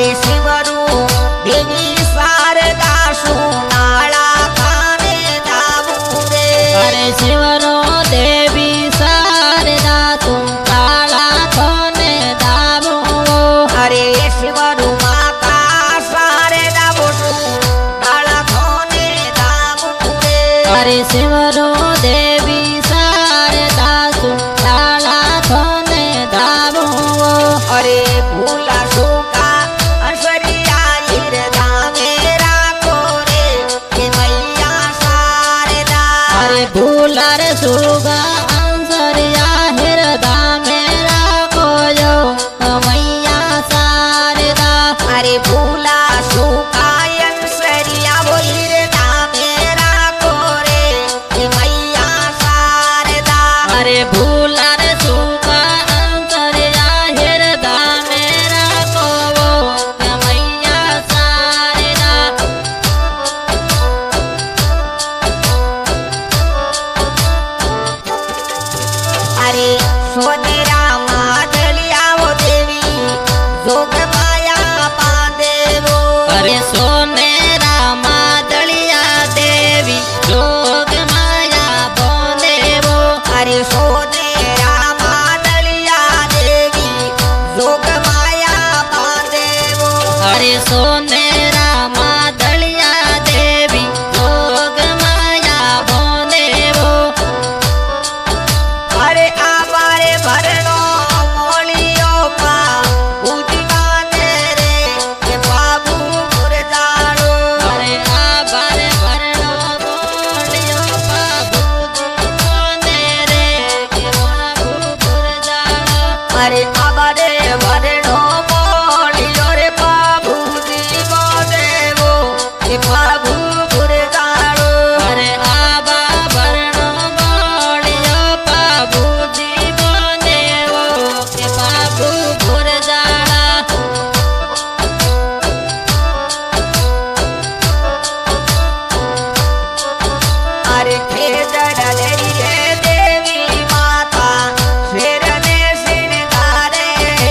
अरे शिवरू देवी शारदा सुनाला खाने दाबू रे। अरे शिवरो देवी शारदा तुम काला खाने दाबू। अरे शिवरू माता शारदा बोसु काला खाने दाबू रे। अरे शिवरो देवी शारदा तुम काला खाने दाबू। अरे भूला सूखा अंसरिया हिरदा मेरा कोरे के मैया शारदा। अरे भूलर सुगा अंसरिया हृदा मेरा कोयो मैया शारदा। अरे भूला सूखा अंसरिया वो हिरदा मेरा कोरे के मैया शारदा। अरे भूलर सुगा अंसरिया हृदा मेरा कोयो मैया शारदा। अरे सोनेरा मादलिया वो देवी जोग माया बांधे वो। अरे सोने रामा दलिया देवी जोग माया बोंदे वो। अरे सोनेरा मादलिया देवी जोग माया बांधे वो। अरे सोने रामा दलिया देवी जोग माया बोंदे वो। अरे आबारे भरणो मोलियो पा पूजी बांधे रे के बाबू मुरदारो। अरे आबार भरणो बोलियो बाबूजी बोंदे रे के बाबू गुरदानो। अरे आबारे भरणो मोलियो रे बाबू जी बांधे वो के बाबू मुरदारो। अरे आबा भरणो बोलियो बाबूजी बोंदे वो के बाबू गुरदाना। अरे खेजड़लेरी रे देवी माता शेरने सिंगारे।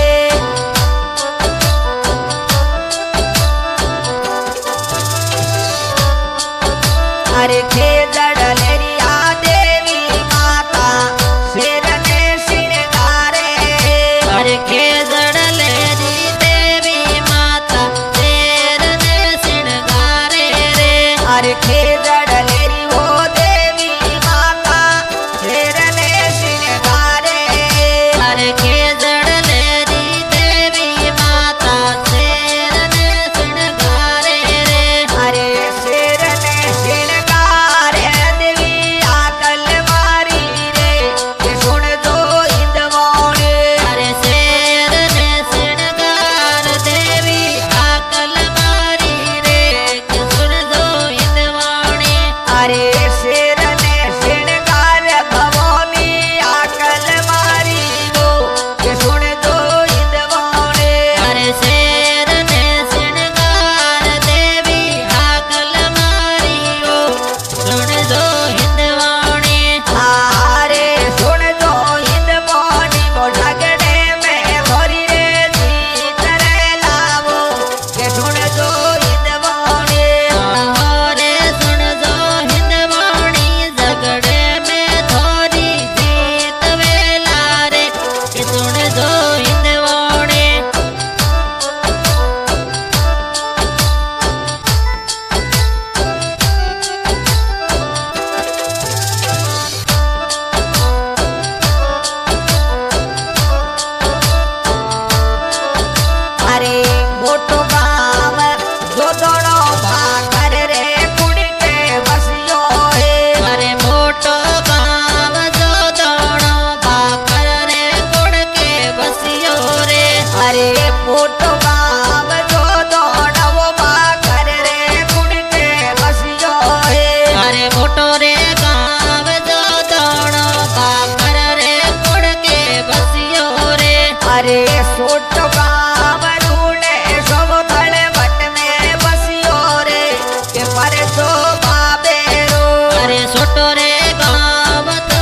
अरे खेजड़लेरी आ देवी माता शेरने सिंगारे। अरे खेजड़लेरी देवी माता तेरने सिंगारे रे। अरे खेजड़लेरी वो देवी माता शेरने सिंगारे। अरे खेजड़लेरी देवी माता तेरने सिंगारे रे। अरे शेरने सिंगारे देवी आकल मारी रे के सुन दो इंदवाने। अरे शेरने सिंगार देवी आकल मारी रे के सुन दो इंदवाणी। अरे शेरने सिंगार भवानी आकल मारी वो के सुन दो इंदवाने। अरे शेरने सिंगार देवी आकल मारी ओ सुन दो हिंदवाणी। अरे सुन दो इंदवानी वो झगड़े में भरी रे जीत रे लावो के सुन दो इंदवानी। रे सुन दो हिंदवाणी झगड़े में थोड़ी जीत वेला रे के सुन दो हिंदवाणी। अरे मोटो गाँव जो दोनों भाकर रे कुड़ी के बसियो है। अरे मोटो गाँव जो दोनों भाकर रे गुड़ के बसियो रे। अरे मोटो गाँव जो दोनों भाकर रे कुड़ी के बसियो है। अरे मोटो रे गाँव जो दोनों भाकर रे गुड़ के बसियो रे। अरे सोटो गाँव रूने सब थड़े भट में बसियो रे के पर तो बाबे रो। अरे छोटो रे गाँव तो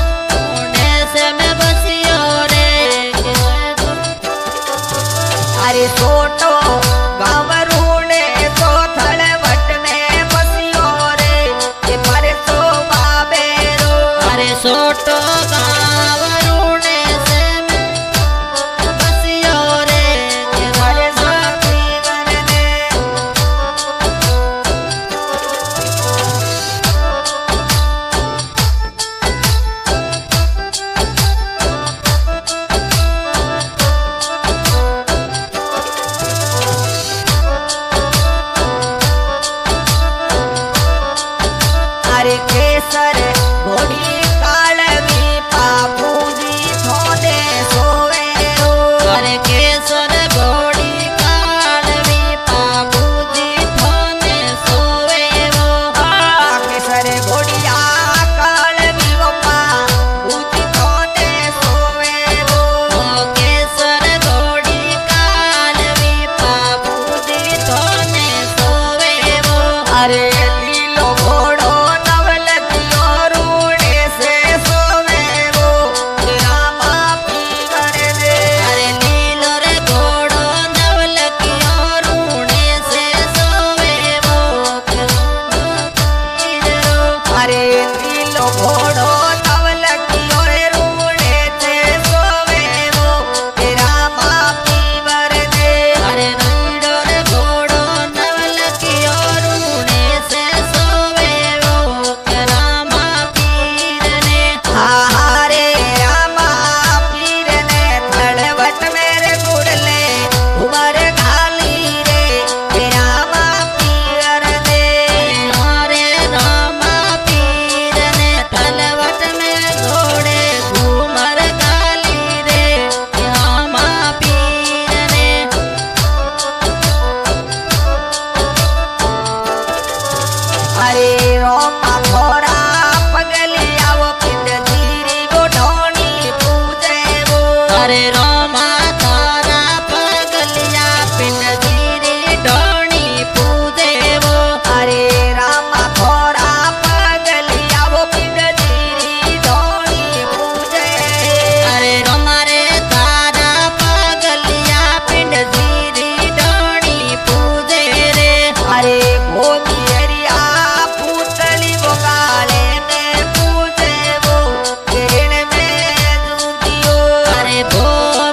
देश में बसियो रे। अरे सोटो गाँव रूणे तो थड़वट में बसियो रे ये परसो बाबे रो अरे सोटो गाँव रूणे से बसियो रे ये परसो पीवर ने अरे केसर घोड़ी कालवी बाबूजी थोड़े सोवे रो अरे केसर घोड़ी कालवी बाबूजी थाने सोवे वो केसर घोड़िया कालवी बाबा बूजी थोड़े सोवे रो ओ केसर घोड़ी कालवी बाबूजी थाने सोवे वो अरे लीलो घोड़ो नवलखियो रूड़े से सोवे वो रामा पीवर दे अरे नीलो रे घोड़ो नवलखियो रूणे से सोवे वो अरे लीलो घोड़ो नवलखियो रूड़े से सोवे वो रामा पीवर दे अरे नीलो रे घोड़ो नवलखियो रूणे से सोवे वो रामा पीर ने हारे रामा पीर ने थड़वट मेरे गुड़ले उमर घाली रे रामा पीर दे हरे रामा पीर ने तलवट में घोड़े घूमर गाली रे रामा पीर ने अरे रोमा थोड़ा पगलिया वो पिंड धीरी गोढोनी पूजे वो अरे रोमा तारा पगलिया पिंड धीरी ढोणी पूजे वो अरे रामा थोड़ा पगलिया वो पिंड धीरी ढोनी पूजे अरे रोमा रे तारा पगलिया पिंड धीरी ढोणी पूजे रे अरे भोगी हरिया पूतली वो काले ने पूजे वो किरण में दूधियो अरे भो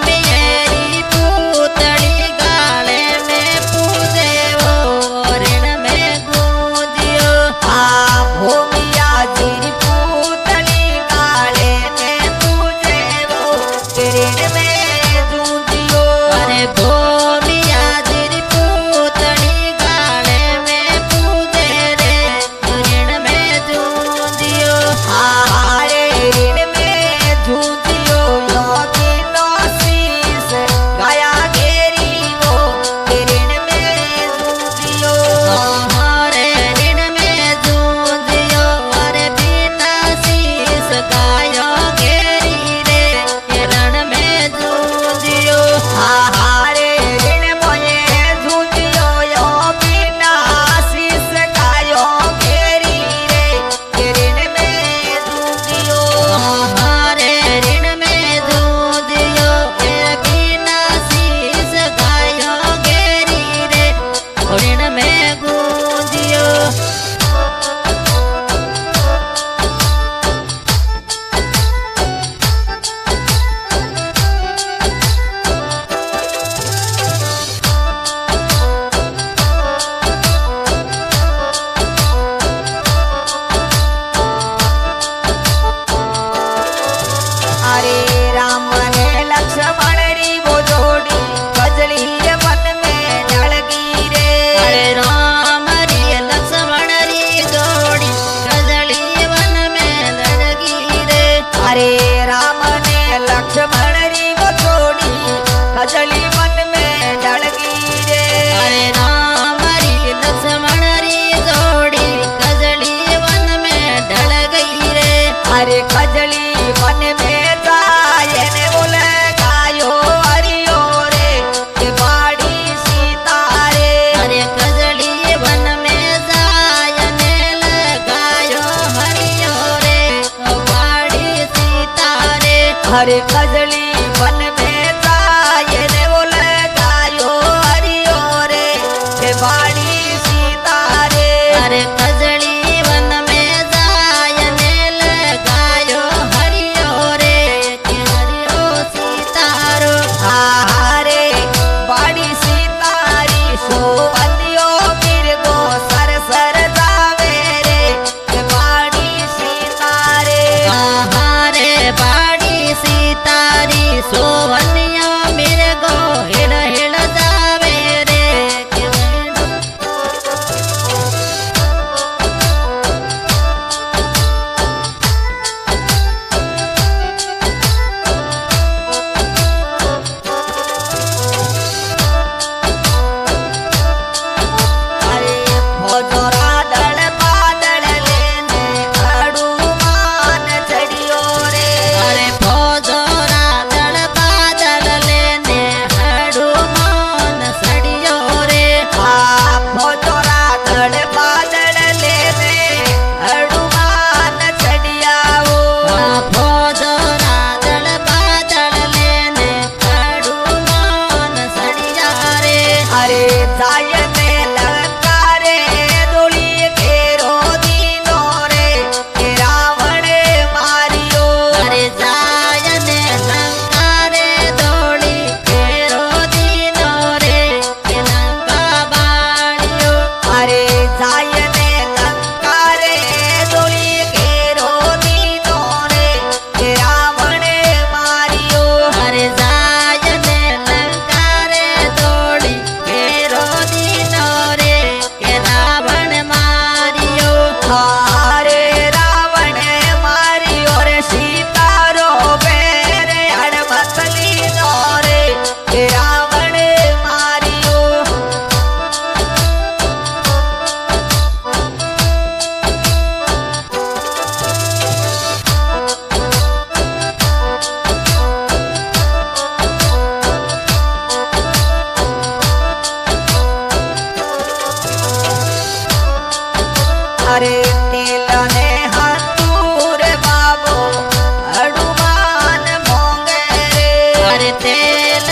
तेल